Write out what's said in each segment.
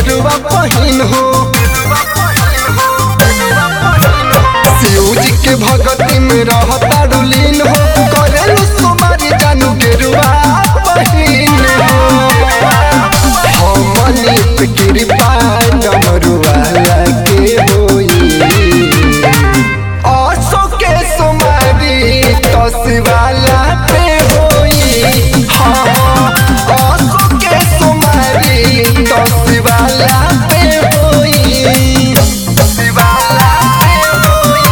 गेरुआ पहिन हो। शिव जी के भगती में रहता रुलीन हो, करेलु सोमारी जानू गेरुआ पहिन हो। हमनी पे कृपा डमरुआ लगे होई, आसो के सोमारी तो शिवाला पे होई। हाँ आसो के सोमारी तो शिवाला पे होई, शिवाला पे होई।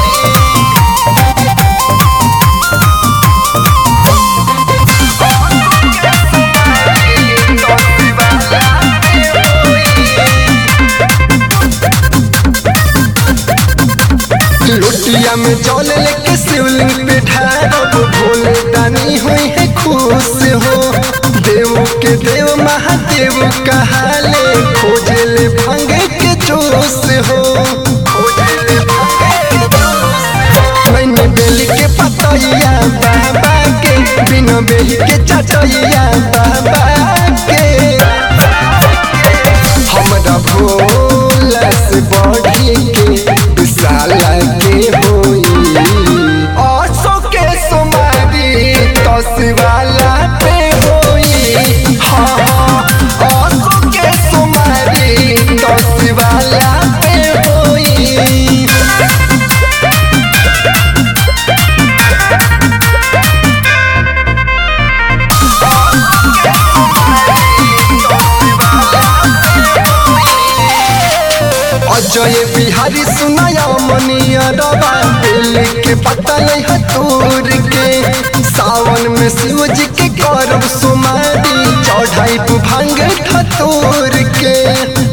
लुटिया में जल लेके शिवलिंग पे ढारब, भोले दानी हुई है खुश हो। देव के देव महादेव कहाले, खोजे ले भांग के जोश हो। मैंने बेली के पतैया बाबा के, बिना बेही के चचैया बाबा के। हमरा भोला से बढ़ी के विशाल के होई, आसो के सोमारी तो शिवाला पे होई। हाँ आसो के सोमारी तो शिवाला पे होई। अजय बिहारी सुनाया मनिया रवा, दिल के पता नहीं है तूर के। सावन में शिव जी के करब सोमारी, चढ़ाई भांग ठतूर के।